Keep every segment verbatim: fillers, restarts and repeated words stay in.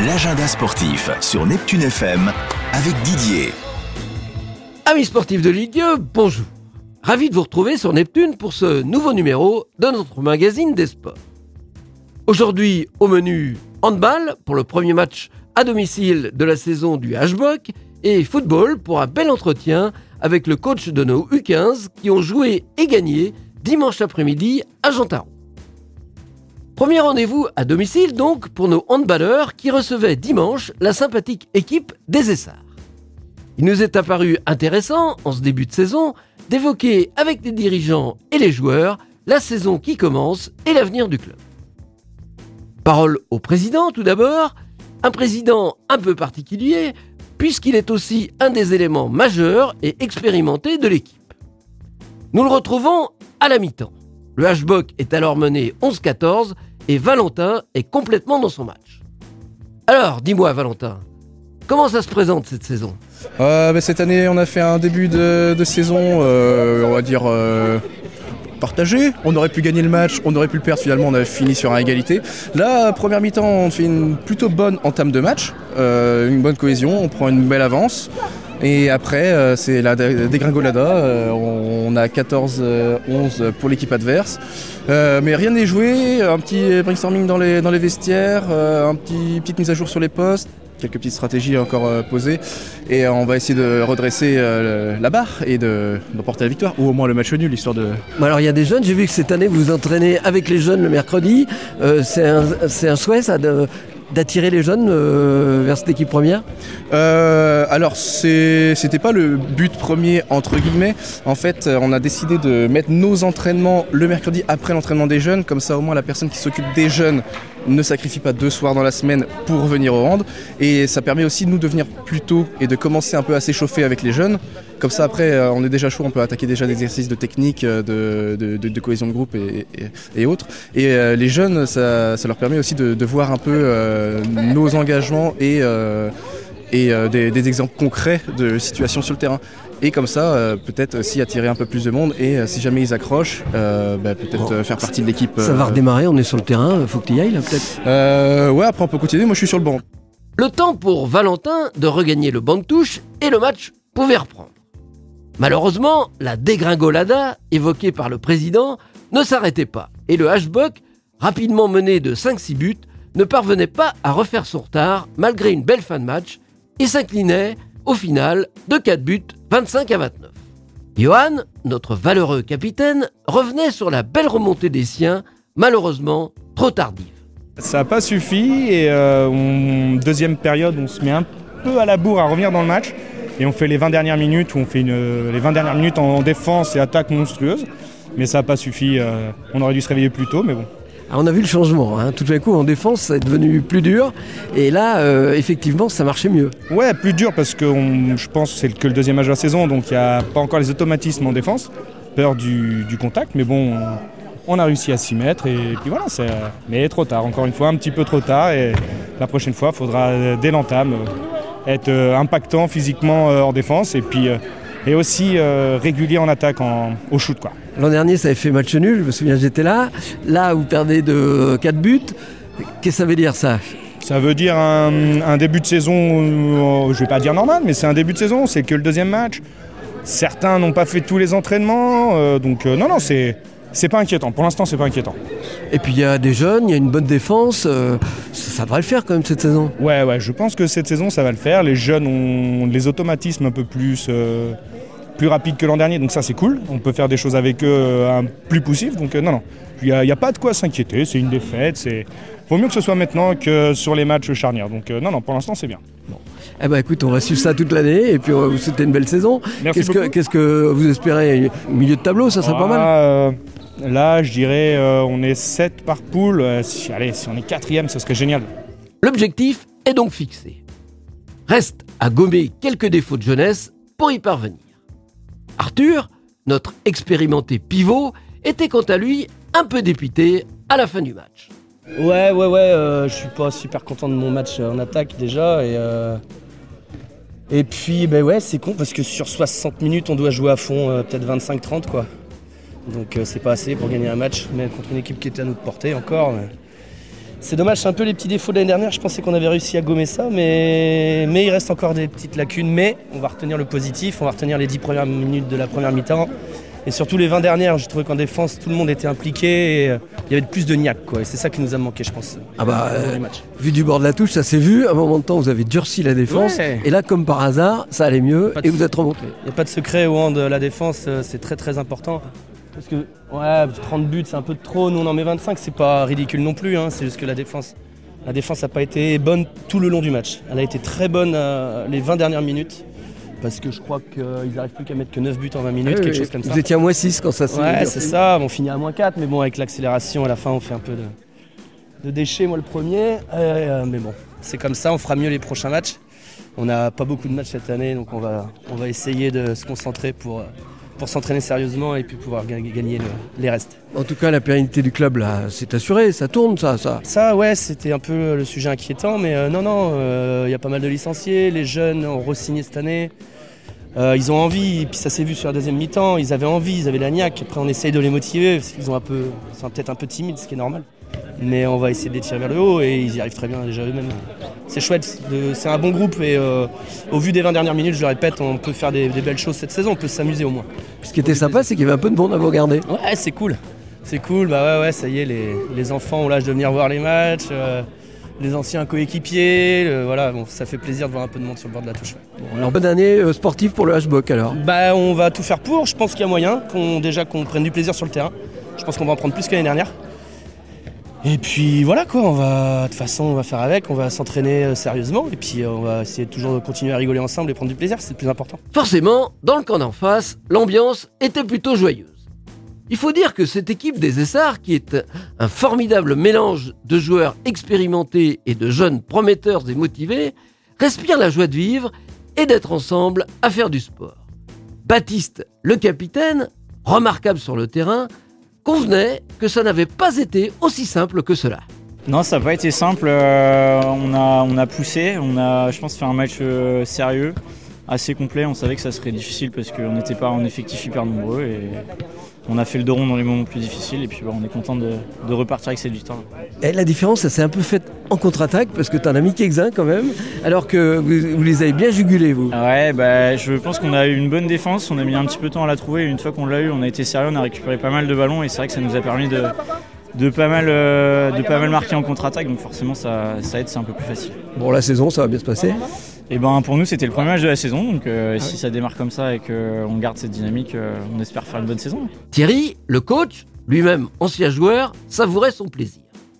l'agenda sportif sur Neptune F M avec Didier. Amis sportifs de Ligue deux, bonjour. Ravi de vous retrouver sur Neptune pour ce nouveau numéro de notre magazine des sports. Aujourd'hui, au menu handball pour le premier match à domicile de la saison du H-Bock et football pour un bel entretien avec le coach de nos U quinze qui ont joué et gagné dimanche après-midi à Jontaron. Premier rendez-vous à domicile donc pour nos handballeurs qui recevaient dimanche la sympathique équipe des Essarts. Il nous est apparu intéressant, en ce début de saison, d'évoquer avec les dirigeants et les joueurs la saison qui commence et l'avenir du club. Parole au président tout d'abord, un président un peu particulier puisqu'il est aussi un des éléments majeurs et expérimentés de l'équipe. Nous le retrouvons à la mi-temps. Le H-Bock est alors mené onze à quatorze et Valentin est complètement dans son match. Alors, dis-moi Valentin, comment ça se présente cette saison ? euh, bah, Cette année, on a fait un début de, de saison, euh, on va dire, euh, partagé. On aurait pu gagner le match, on aurait pu le perdre, finalement on a fini sur une égalité. Là, première mi-temps, on fait une plutôt bonne entame de match, euh, une bonne cohésion, on prend une belle avance. Et après, euh, c'est la dégringolada, euh, on a quatorze onze pour l'équipe adverse. Euh, mais rien n'est joué, un petit brainstorming dans les, dans les vestiaires, euh, un petit petite mise à jour sur les postes, quelques petites stratégies encore euh, posées. Et euh, on va essayer de redresser euh, la barre et de, d'emporter la victoire, ou au moins le match nul, histoire de... Alors il y a des jeunes, j'ai vu que cette année vous vous entraînez avec les jeunes le mercredi. Euh, c'est, un, c'est un souhait ça de... d'attirer les jeunes euh, vers cette équipe première ? euh, Alors, c'est, c'était pas le but premier, entre guillemets. En fait, on a décidé de mettre nos entraînements le mercredi après l'entraînement des jeunes. Comme ça, au moins, la personne qui s'occupe des jeunes ne sacrifie pas deux soirs dans la semaine pour venir au hand. Et ça permet aussi, nous, de venir plus tôt et de commencer un peu à s'échauffer avec les jeunes. Comme ça, après, on est déjà chaud, on peut attaquer déjà des exercices de technique, de, de, de, de cohésion de groupe et, et, et autres. Et euh, les jeunes, ça, ça leur permet aussi de, de voir un peu euh, nos engagements et, euh, et euh, des, des exemples concrets de situations sur le terrain. Et comme ça, euh, peut-être aussi attirer un peu plus de monde et euh, si jamais ils accrochent, euh, bah, peut-être bon, euh, faire partie de l'équipe. Euh, ça va redémarrer, on est sur le terrain, faut que tu y ailles là peut-être euh, Ouais, après on peut continuer, moi je suis sur le banc. Le temps pour Valentin de regagner le banc de touche et le match pouvait reprendre. Malheureusement, la dégringolada évoquée par le président ne s'arrêtait pas et le H-Bock, rapidement mené de cinq six buts, ne parvenait pas à refaire son retard malgré une belle fin de match et s'inclinait au final de quatre buts, vingt-cinq à vingt-neuf. Johan, notre valeureux capitaine, revenait sur la belle remontée des siens, malheureusement trop tardive. Ça n'a pas suffi et euh, on, deuxième période, on se met un peu à la bourre à revenir dans le match. Et on fait les vingt dernières minutes où on fait une, les vingt dernières minutes en défense et attaque monstrueuse. Mais ça n'a pas suffi. Euh, on aurait dû se réveiller plus tôt, mais bon. Alors on a vu le changement. Hein. Tout d'un coup, en défense, ça est devenu plus dur. Et là, euh, effectivement, ça marchait mieux. Ouais, plus dur parce que on, je pense que c'est que le deuxième match de la saison. Donc il n'y a pas encore les automatismes en défense. Peur du, du contact. Mais bon, on, on a réussi à s'y mettre. Et puis voilà, c'est, mais trop tard. Encore une fois, un petit peu trop tard. Et la prochaine fois, il faudra dès l'entame être euh, impactant physiquement euh, en défense et puis euh, et aussi euh, régulier en attaque en, au shoot quoi. L'an dernier ça avait fait match nul, je me souviens j'étais là. Là vous perdez de quatre buts. Qu'est-ce que ça veut dire ça ? Ça veut dire un, un début de saison, euh, je vais pas dire normal, mais c'est un début de saison, c'est que le deuxième match. Certains n'ont pas fait tous les entraînements, euh, donc euh, non non c'est c'est pas inquiétant. Pour l'instant c'est pas inquiétant. Et puis il y a des jeunes, il y a une bonne défense, euh, ça, ça devrait le faire quand même cette saison. Ouais, ouais, je pense que cette saison ça va le faire. Les jeunes ont les automatismes un peu plus, euh, plus rapides que l'an dernier, donc ça c'est cool. On peut faire des choses avec eux euh, plus poussif, donc euh, non, non. Il n'y a, a pas de quoi s'inquiéter, c'est une défaite. C'est... Vaut mieux que ce soit maintenant que sur les matchs charnières, donc euh, non, non, pour l'instant c'est bien. Bon. Eh ben écoute, on va suivre ça toute l'année et puis on va vous souhaiter une belle saison. Merci qu'est-ce beaucoup. Que, qu'est-ce que vous espérez ? Milieu de tableau, ça serait ah, pas mal euh... Là, je dirais, euh, on est sept par poule. Euh, si, allez, si on est quatrième, ça serait génial. L'objectif est donc fixé. Reste à gommer quelques défauts de jeunesse pour y parvenir. Arthur, notre expérimenté pivot, était quant à lui un peu dépité à la fin du match. Ouais, ouais, ouais, euh, je suis pas super content de mon match en attaque déjà. Et, euh, et puis, ben ouais, c'est con parce que sur soixante minutes, on doit jouer à fond, euh, peut-être vingt-cinq trente quoi. Donc euh, c'est pas assez pour gagner un match, mais contre une équipe qui était à notre portée encore. Mais c'est dommage, c'est un peu les petits défauts de l'année dernière. Je pensais qu'on avait réussi à gommer ça, mais, mais il reste encore des petites lacunes. Mais on va retenir le positif, on va retenir les dix premières minutes de la première mi-temps. Et surtout les vingt dernières, j'ai trouvé qu'en défense, tout le monde était impliqué. Et, euh, il y avait plus de niaque, quoi. Et c'est ça qui nous a manqué, je pense. Ah bah, euh, vu du bord de la touche, ça s'est vu. À un moment de temps, vous avez durci la défense. Ouais. Et là, comme par hasard, ça allait mieux et vous êtes remonté. Il n'y a pas de secret au hand, la défense, c'est très très important. Parce que ouais, trente buts, c'est un peu de trop. Nous, on en met vingt-cinq, c'est pas ridicule non plus. Hein. C'est juste que la défense, la défense n'a pas été bonne tout le long du match. Elle a été très bonne euh, les vingt dernières minutes. Parce que je crois qu'ils n'arrivent plus qu'à mettre que neuf buts en vingt minutes, ah oui, quelque chose comme vous ça. Vous étiez à moins six quand ça s'est Ouais, c'est ça. On finit à moins quatre, mais bon, avec l'accélération, à la fin, on fait un peu de, de déchets. Moi, le premier. Euh, mais bon, c'est comme ça, on fera mieux les prochains matchs. On n'a pas beaucoup de matchs cette année, donc on va, on va essayer de se concentrer pour, pour s'entraîner sérieusement et puis pouvoir gagner, gagner le, les restes. En tout cas, la pérennité du club, là, c'est assuré, ça tourne, ça, ça. Ça, ouais, c'était un peu le sujet inquiétant, mais euh, non, non, il euh, y a pas mal de licenciés. Les jeunes ont re-signé cette année. Euh, ils ont envie, et puis ça s'est vu sur la deuxième mi-temps, ils avaient envie, ils avaient la niaque. Après on essaye de les motiver, parce qu'ils ont un peu, ils sont peut-être un peu timides, ce qui est normal. Mais on va essayer de les tirer vers le haut et ils y arrivent très bien déjà eux-mêmes. C'est chouette, c'est un bon groupe et euh, au vu des vingt dernières minutes, je le répète, on peut faire des, des belles choses cette saison, on peut s'amuser au moins. Puis ce qui était sympa, c'est qu'il y avait un peu de monde à vous regarder. Ouais, c'est cool, c'est cool, bah ouais, ouais, ça y est, les, les enfants ont l'âge de venir voir les matchs. Euh, les anciens coéquipiers, le, voilà, bon, ça fait plaisir de voir un peu de monde sur le bord de la touche. Ouais. Bon, alors bonne année euh, sportive pour le H-Bock alors. Bah on va tout faire pour, je pense qu'il y a moyen, qu'on, déjà qu'on prenne du plaisir sur le terrain. Je pense qu'on va en prendre plus que l'année dernière. Et puis voilà quoi, on va, de toute façon on va faire avec, on va s'entraîner euh, sérieusement et puis euh, on va essayer de toujours continuer à rigoler ensemble et prendre du plaisir, c'est le plus important. Forcément, dans le camp d'en face, l'ambiance était plutôt joyeuse. Il faut dire que cette équipe des Essarts, qui est un formidable mélange de joueurs expérimentés et de jeunes prometteurs et motivés, respire la joie de vivre et d'être ensemble à faire du sport. Baptiste, le capitaine, remarquable sur le terrain, convenait que ça n'avait pas été aussi simple que cela. Non, ça n'a pas été simple. Euh, on, a, on a poussé, on a, je pense, fait un match euh, sérieux, assez complet. On savait que ça serait difficile parce qu'on n'était pas en effectif hyper nombreux et on a fait le dos rond dans les moments plus difficiles et puis bah, on est content de, de repartir avec cette victoire. Et la différence, ça s'est un peu fait en contre-attaque parce que t'en as mis quelques-uns quand même, alors que vous, vous les avez bien jugulés, vous. Ouais, bah, je pense qu'on a eu une bonne défense, on a mis un petit peu de temps à la trouver. Une fois qu'on l'a eu, on a été sérieux, on a récupéré pas mal de ballons et c'est vrai que ça nous a permis de, de, pas, mal, euh, de pas mal marquer en contre-attaque, donc forcément ça, ça aide, c'est un peu plus facile. Bon, la saison, ça va bien se passer. Et ben pour nous c'était le premier match de la saison, donc euh, ah si oui. ça démarre comme ça et qu'on garde cette dynamique, euh, on espère faire une bonne saison. Thierry, le coach, lui-même ancien joueur, savourait son plaisir.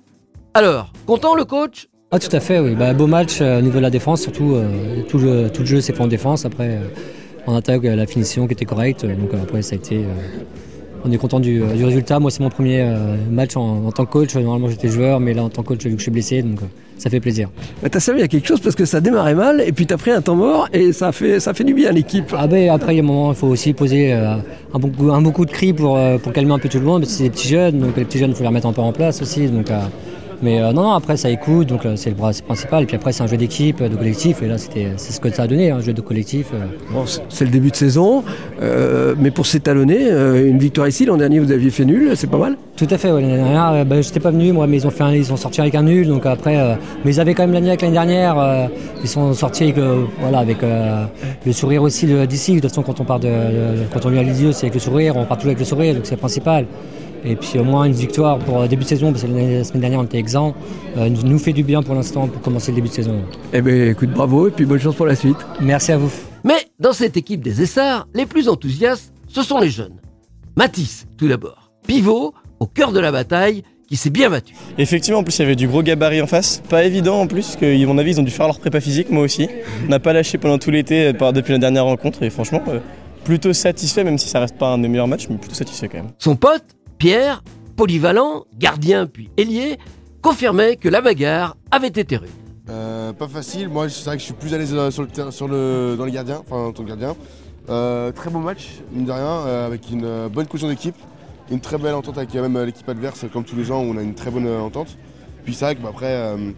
Alors, content le coach ? Ah tout à fait, oui. Bah, beau match euh, au niveau de la défense, surtout euh, tout, le, tout le jeu s'est fait en défense, après euh, en attaque la finition qui était correcte, donc euh, après ça a été... Euh, on est content du, du résultat. Moi c'est mon premier euh, match en, en tant que coach, normalement j'étais joueur, mais là en tant que coach j'ai vu que je suis blessé, donc... Euh, ça fait plaisir. Bah, t'as servi à quelque chose parce que ça démarrait mal et puis t'as pris un temps mort et ça fait, ça fait du bien à l'équipe. Ah ben après il y a un moment, il faut aussi poser euh, un, bon coup, un bon coup de cri pour, euh, pour calmer un peu tout le monde, parce que c'est des petits jeunes, donc les petits jeunes il faut les remettre un peu en place aussi. Donc, euh, mais euh, non, non, après ça écoute, donc euh, c'est le bras principal. Et puis après c'est un jeu d'équipe, de collectif, et là c'était, c'est ce que ça a donné, un jeu de collectif. Euh. Bon, c'est le début de saison, euh, mais pour s'étalonner, euh, une victoire ici, l'an dernier vous aviez fait nul, c'est pas mal ? Tout à fait, ouais, l'année dernière, euh, bah, j'étais pas venu moi, mais ils ont, fait un, ils sont sortis avec un nul, donc après, euh, mais ils avaient quand même l'année avec l'année dernière, euh, ils sont sortis avec, euh, voilà, avec euh, le sourire aussi de, d'ici. De toute façon, quand on part de, de quand on lui a les yeux, c'est avec le sourire, on part toujours avec le sourire, donc c'est le principal. Et puis au moins une victoire pour début de saison, parce que la semaine dernière on était exempt, euh, nous fait du bien pour l'instant pour commencer le début de saison. Eh bien écoute, bravo et puis bonne chance pour la suite. Merci à vous. Mais dans cette équipe des Essarts, les plus enthousiastes, ce sont les jeunes. Mathis, tout d'abord, pivot, au cœur de la bataille, qui s'est bien battu. Effectivement, en plus il y avait du gros gabarit en face, pas évident en plus, que à mon avis ils ont dû faire leur prépa physique, moi aussi. On n'a pas lâché pendant tout l'été depuis la dernière rencontre et franchement, euh, plutôt satisfait, même si ça reste pas un des meilleurs matchs, mais plutôt satisfait quand même. Son pote, Pierre, polyvalent, gardien puis ailier, confirmait que la bagarre avait été rude. Euh, pas facile, moi c'est vrai que je suis plus à l'aise sur le terrain, sur le, dans les gardiens, enfin en tant que gardien. Euh, très beau match, mine de rien, euh, avec une euh, bonne cohésion d'équipe, une très belle entente avec même l'équipe adverse, comme tous les ans où on a une très bonne euh, entente. Puis c'est vrai que bah, après, euh,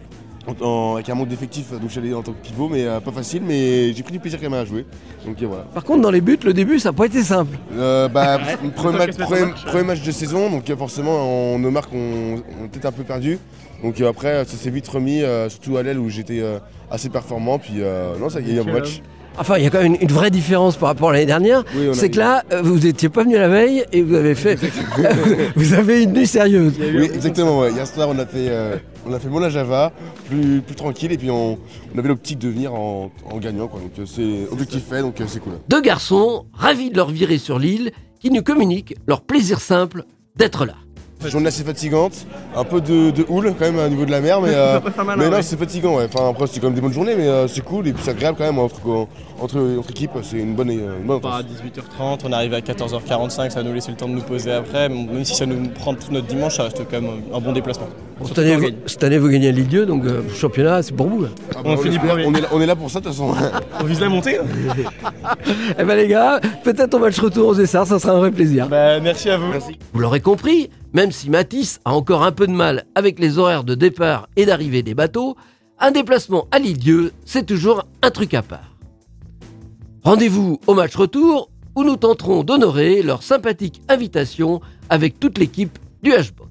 en, en- avec un manque d'effectifs, donc j'allais en tant que pivot, mais euh, pas facile, mais j'ai pris du plaisir quand même à jouer. Donc euh, voilà. Par contre, dans les buts, le début, ça n'a pas été simple. Euh, bah, Ouais, premier, autant match, que ça premier- marche. premier match de saison, donc euh, forcément, on, nos marques ont, ont peut-être un peu perdu. Donc euh, après, ça s'est vite remis, euh, surtout à l'aile où j'étais euh, assez performant. Puis euh, non, ça y a eu un bon match. Enfin, il y a quand même une, une vraie différence par rapport à l'année dernière. Oui, on a C'est eu- que là, euh, vous n'étiez pas venu la veille et vous avez fait. vous avez une nuit sérieuse. Oui, exactement. Ouais. Hier soir, on a fait, euh, on a fait Mona Java, plus, plus tranquille, et puis on, on avait l'optique de venir en, en gagnant. Quoi. Donc euh, c'est objectif fait, donc euh, c'est cool. Deux garçons, ravis de leur virer sur l'île, qui nous communiquent leur plaisir simple d'être là. Journée assez fatigante, un peu de, de houle quand même au niveau de la mer, mais, euh, mais non, c'est fatigant. Ouais. Enfin, après, c'est quand même des bonnes journées, mais euh, c'est cool et puis c'est agréable quand même entre, entre, entre équipes. C'est une bonne, une bonne On part à entente. dix-huit heures trente, on arrive à quatorze heures quarante-cinq, ça va nous laisser le temps de nous poser après. Même si ça nous prend tout notre dimanche, ça reste quand même un bon déplacement. Bon, cette, Surtout année, quand on vous, gagne. cette année, vous gagnez la Ligue deux, donc euh, championnat, c'est pour vous. Là. Ah, On finit espère, premier. on, est là, on est là pour ça de toute façon. On vise la montée. Eh ben les gars, peut-être au match retour aux Essarts, ça sera un vrai plaisir. Bah, merci à vous. Vous l'aurez compris, même si Matisse a encore un peu de mal avec les horaires de départ et d'arrivée des bateaux, un déplacement à l'Île-Dieu, c'est toujours un truc à part. Rendez-vous au match retour où nous tenterons d'honorer leur sympathique invitation avec toute l'équipe du H-Boc.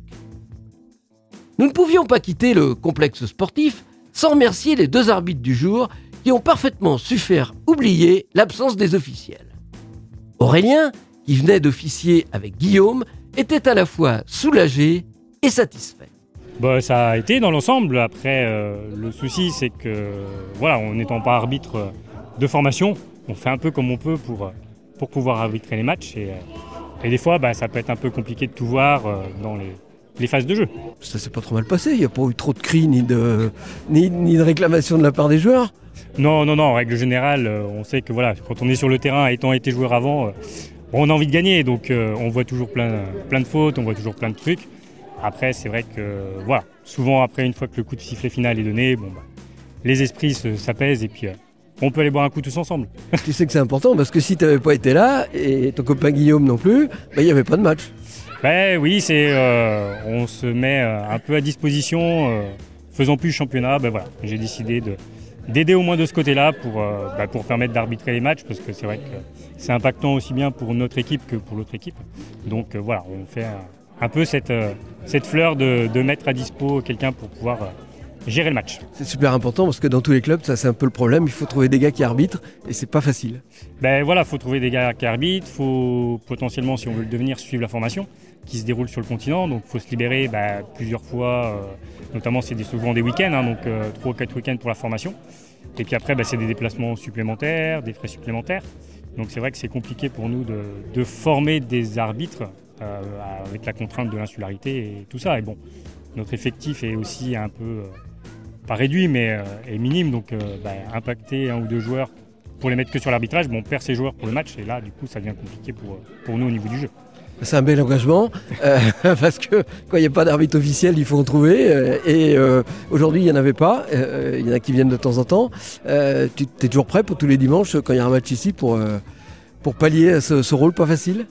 Nous ne pouvions pas quitter le complexe sportif sans remercier les deux arbitres du jour qui ont parfaitement su faire oublier l'absence des officiels. Aurélien, qui venait d'officier avec Guillaume, était à la fois soulagé et satisfait. Bah, ça a été dans l'ensemble. Après, euh, le souci, c'est que, voilà, en n'étant pas arbitre de formation, on fait un peu comme on peut pour, pour pouvoir arbitrer les matchs. Et, et des fois, bah, ça peut être un peu compliqué de tout voir euh, dans les, les phases de jeu. Ça s'est pas trop mal passé, il n'y a pas eu trop de cris ni de, ni, ni de réclamations de la part des joueurs. Non, non, non, en règle générale, euh, on sait que voilà, quand on est sur le terrain, ayant été joueur avant, euh, on a envie de gagner. Donc euh, on voit toujours plein, plein de fautes, on voit toujours plein de trucs. Après, c'est vrai que, euh, voilà, souvent après, une fois que le coup de sifflet final est donné, bon, bah, les esprits se- s'apaisent et puis euh, on peut aller boire un coup tous ensemble. Tu sais que c'est important parce que si tu n'avais pas été là, et ton copain Guillaume non plus, bah, il n'y avait pas de match. Ben oui, c'est, euh, on se met euh, un peu à disposition. Euh, faisant plus le championnat, ben voilà, j'ai décidé de, d'aider au moins de ce côté-là pour, euh, bah, pour permettre d'arbitrer les matchs parce que c'est vrai que c'est impactant aussi bien pour notre équipe que pour l'autre équipe. Donc euh, voilà, on fait un, un peu cette, euh, cette fleur de, de mettre à dispo quelqu'un pour pouvoir euh, gérer le match. C'est super important parce que dans tous les clubs, ça c'est un peu le problème, il faut trouver des gars qui arbitrent et c'est pas facile. Ben voilà, il faut trouver des gars qui arbitrent, il faut potentiellement, si on veut le devenir, suivre la formation qui se déroule sur le continent. Donc il faut se libérer bah, plusieurs fois, euh, notamment c'est des, souvent des week-ends, hein, donc euh, trois ou quatre week-ends pour la formation. Et puis après, bah, c'est des déplacements supplémentaires, des frais supplémentaires. Donc c'est vrai que c'est compliqué pour nous de, de former des arbitres euh, avec la contrainte de l'insularité et tout ça. Et bon, notre effectif est aussi un peu, euh, pas réduit, mais euh, est minime. Donc euh, bah, impacter un ou deux joueurs pour les mettre que sur l'arbitrage, bon, on perd ses joueurs pour le match. Et là, du coup, ça devient compliqué pour, pour nous au niveau du jeu. C'est un bel engagement euh, parce que quand il n'y a pas d'arbitre officiel, il faut en trouver. euh, et euh, aujourd'hui, il n'y en avait pas. Euh, il y en a qui viennent de temps en temps. Euh, tu es toujours prêt pour tous les dimanches quand il y a un match ici pour, euh, pour pallier à ce, ce rôle pas facile?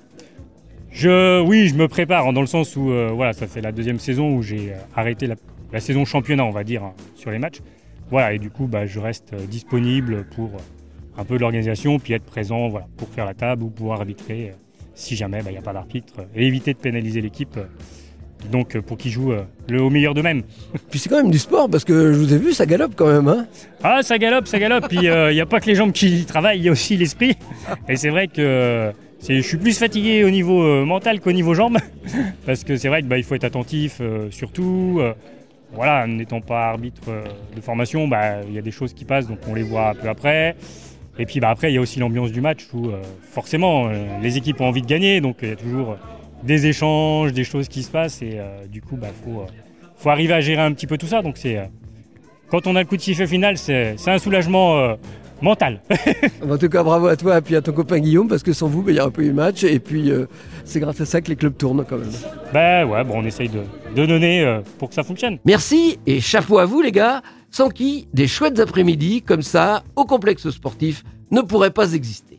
Je, oui, je me prépare hein, dans le sens où euh, voilà, ça fait la deuxième saison où j'ai euh, arrêté la, la saison championnat, on va dire, hein, sur les matchs. Voilà, et du coup, bah, je reste euh, disponible pour euh, un peu de l'organisation, puis être présent voilà, pour faire la table ou pouvoir arbitrer euh, si jamais il bah, n'y a pas d'arbitre euh, et éviter de pénaliser l'équipe. Euh, donc, euh, pour qu'ils jouent euh, le, au meilleur d'eux-mêmes. Puis c'est quand même du sport parce que je vous ai vu, ça galope quand même. Hein. Ah, ça galope, ça galope. Puis il euh, n'y a pas que les jambes qui travaillent, il y a aussi l'esprit. Et c'est vrai que euh, c'est, je suis plus fatigué au niveau euh, mental qu'au niveau jambes. Parce que c'est vrai qu'il bah, faut être attentif, euh, surtout. Euh, voilà, n'étant pas arbitre euh, de formation, bah, il y a des choses qui passent, donc on les voit un peu après. Et puis bah, après, il y a aussi l'ambiance du match où euh, forcément, euh, les équipes ont envie de gagner. Donc il y a toujours des échanges, des choses qui se passent. Et euh, du coup, il bah, faut, euh, faut arriver à gérer un petit peu tout ça. Donc c'est... Euh, Quand on a le coup de sifflet final, c'est, c'est un soulagement euh, mental. En tout cas, bravo à toi et puis à ton copain Guillaume, parce que sans vous, bah, il n'y aurait pas eu de match. Et puis, euh, c'est grâce à ça que les clubs tournent quand même. Ben ouais, bon, on essaye de, de donner euh, pour que ça fonctionne. Merci et chapeau à vous les gars, sans qui des chouettes après-midi comme ça, au complexe sportif, ne pourraient pas exister.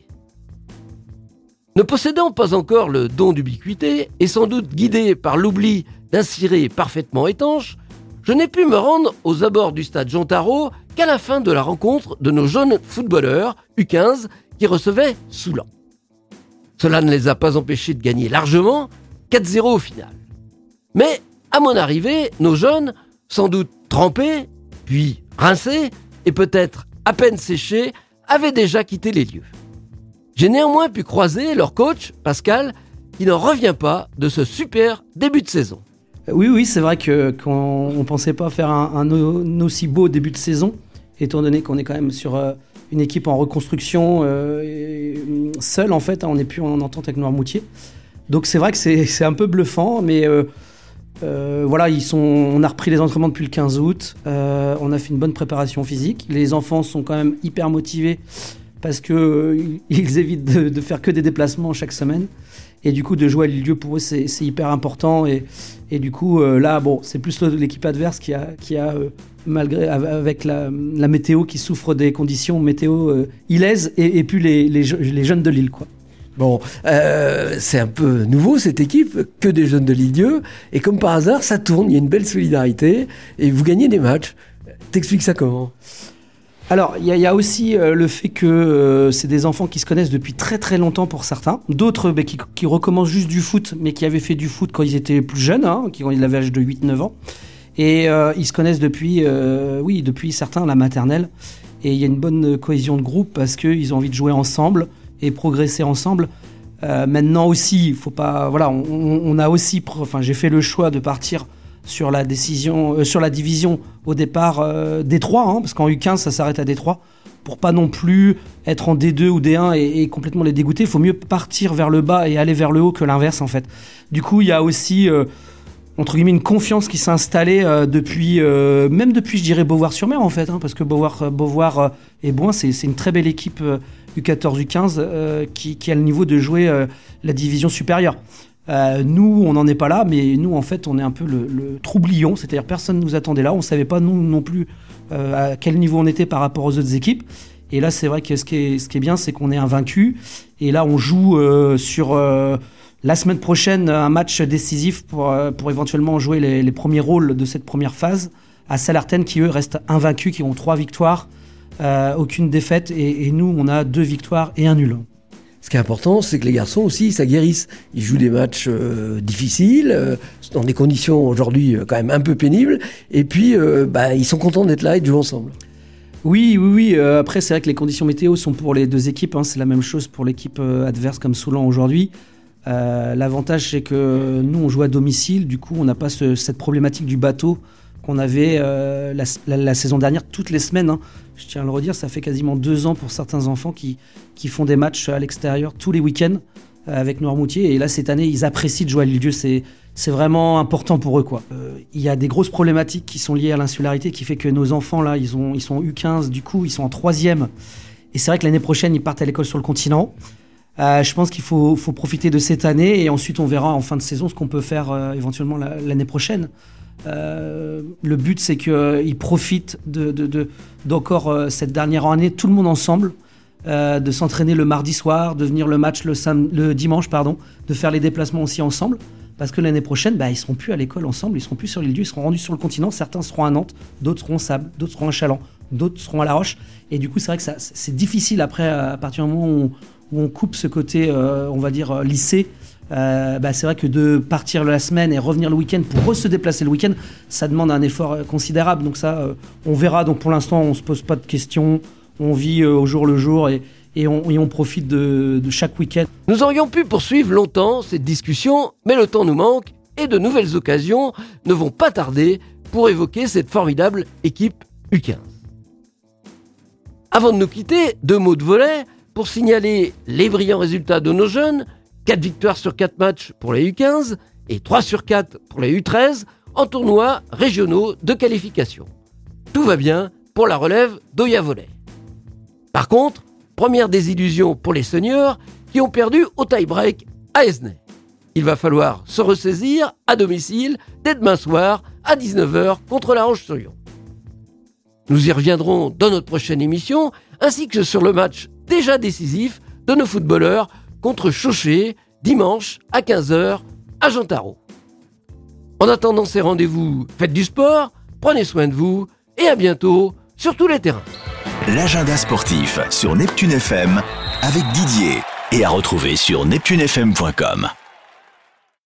Ne possédant pas encore le don d'ubiquité, et sans doute guidé par l'oubli d'un ciré parfaitement étanche, je n'ai pu me rendre aux abords du stade Jean Tarot qu'à la fin de la rencontre de nos jeunes footballeurs U quinze qui recevaient Soulan. Cela ne les a pas empêchés de gagner largement, quatre zéro au final. Mais à mon arrivée, nos jeunes, sans doute trempés, puis rincés, et peut-être à peine séchés, avaient déjà quitté les lieux. J'ai néanmoins pu croiser leur coach, Pascal, qui n'en revient pas de ce super début de saison. Oui, oui, c'est vrai que, qu'on ne pensait pas faire un, un, un aussi beau début de saison, étant donné qu'on est quand même sur euh, une équipe en reconstruction euh, et, seule, en fait, hein, on n'est plus en entente avec Noirmoutier. Donc c'est vrai que c'est, c'est un peu bluffant, mais euh, euh, voilà, ils sont, on a repris les entraînements depuis le quinze août, euh, on a fait une bonne préparation physique, les enfants sont quand même hyper motivés parce qu'ils euh, évitent de, de faire que des déplacements chaque semaine. Et du coup, de jouer à Lille-Dieu, pour eux, c'est, c'est hyper important. Et, et du coup, euh, là, bon, c'est plus l'équipe adverse qui a, qui a euh, malgré, avec la, la météo, qui souffre des conditions météo euh, ilaises, et, et puis les, les, les jeunes de Lille, quoi. Bon, euh, c'est un peu nouveau cette équipe, que des jeunes de Lille-Dieu. Et comme par hasard, ça tourne, il y a une belle solidarité. Et vous gagnez des matchs. T'expliques ça comment ? Alors, il y, y a aussi euh, le fait que euh, c'est des enfants qui se connaissent depuis très très longtemps pour certains. D'autres bah, qui, qui recommencent juste du foot, mais qui avaient fait du foot quand ils étaient plus jeunes, hein, qui, quand ils avaient l'âge de huit neuf ans. Et euh, ils se connaissent depuis, euh, oui, depuis certains, la maternelle. Et il y a une bonne cohésion de groupe parce qu'ils ont envie de jouer ensemble et progresser ensemble. Euh, maintenant aussi, faut pas, voilà, on, on a aussi, enfin, j'ai fait le choix de partir sur la décision, euh, sur la division au départ euh, D trois, hein, parce qu'en U quinze ça s'arrête à D trois, pour pas non plus être en D deux ou D un et, et complètement les dégoûter. Il faut mieux partir vers le bas et aller vers le haut que l'inverse en fait. Du coup, il y a aussi euh, entre guillemets une confiance qui s'est installée euh, depuis, euh, même depuis je dirais Beauvoir-sur-Mer en fait, hein, parce que Beauvoir, Beauvoir euh, et Bouin c'est, c'est une très belle équipe euh, U quatorze U quinze euh, qui, qui a le niveau de jouer euh, la division supérieure. Euh, nous, on n'en est pas là, mais nous, en fait, on est un peu le, le troublion, c'est-à-dire personne ne nous attendait là, on ne savait pas, nous non plus, euh, à quel niveau on était par rapport aux autres équipes. Et là, c'est vrai que ce qui est, ce qui est bien, c'est qu'on est invaincu. Et là, on joue euh, sur euh, la semaine prochaine un match décisif pour, euh, pour éventuellement jouer les, les premiers rôles de cette première phase à Salertaine, qui eux restent invaincus, qui ont trois victoires, euh, aucune défaite, et, et nous, on a deux victoires et un nul. Ce qui est important, c'est que les garçons aussi s'aguerrissent. Ils jouent des matchs euh, difficiles, euh, dans des conditions aujourd'hui euh, quand même un peu pénibles, et puis euh, bah, ils sont contents d'être là et de jouer ensemble. Oui, oui, oui. Euh, après, c'est vrai que les conditions météo sont pour les deux équipes, hein. C'est la même chose pour l'équipe euh, adverse comme Soulan aujourd'hui. Euh, l'avantage, c'est que nous, on joue à domicile, du coup, on n'a pas ce, cette problématique du bateau qu'on avait euh, la, la, la saison dernière toutes les semaines, hein. Je tiens à le redire, ça fait quasiment deux ans pour certains enfants qui, qui font des matchs à l'extérieur tous les week-ends euh, avec Noirmoutier. Et là, cette année, ils apprécient de jouer à Lille-Dieu. C'est, c'est vraiment important pour eux, quoi. Euh, il y a des grosses problématiques qui sont liées à l'insularité, qui fait que nos enfants, là, ils, ont, ils sont U quinze, du coup, ils sont en troisième. Et c'est vrai que l'année prochaine, ils partent à l'école sur le continent. Euh, je pense qu'il faut, faut profiter de cette année et ensuite, on verra en fin de saison ce qu'on peut faire euh, éventuellement la, l'année prochaine. Euh, le but, c'est qu'ils euh, profitent de, de, de, d'encore euh, cette dernière année, tout le monde ensemble, euh, de s'entraîner le mardi soir, de venir le match le, sam- le dimanche, pardon, de faire les déplacements aussi ensemble, parce que l'année prochaine, bah, ils seront plus à l'école ensemble, ils seront plus sur l'île-Dieu, ils seront rendus sur le continent, certains seront à Nantes, d'autres seront à Sable, d'autres seront à Chaland, d'autres seront à La Roche, et du coup, c'est vrai que ça, c'est difficile après, à partir du moment où on, où on coupe ce côté, euh, on va dire, lycée. Euh, bah c'est vrai que de partir la semaine et revenir le week-end pour re se déplacer le week-end, ça demande un effort euh, considérable. Donc ça, euh, on verra. Donc pour l'instant, on se pose pas de questions. On vit euh, au jour le jour et, et, on, et on profite de, de chaque week-end. Nous aurions pu poursuivre longtemps cette discussion, mais le temps nous manque et de nouvelles occasions ne vont pas tarder pour évoquer cette formidable équipe U quinze. Avant de nous quitter, deux mots de volet pour signaler les brillants résultats de nos jeunes. quatre victoires sur quatre matchs pour les U quinze et trois sur quatre pour les U treize en tournois régionaux de qualification. Tout va bien pour la relève d'Oya Volley. Par contre, première désillusion pour les seniors qui ont perdu au tie-break à Esnay. Il va falloir se ressaisir à domicile dès demain soir à dix-neuf heures contre La Roche-sur-Yon. Nous y reviendrons dans notre prochaine émission, ainsi que sur le match déjà décisif de nos footballeurs contre Chauché, dimanche à quinze heures à Jean Tarot. En attendant ces rendez-vous, faites du sport, prenez soin de vous et à bientôt sur tous les terrains. L'agenda sportif sur Neptune F M avec Didier et à retrouver sur neptune f m point com.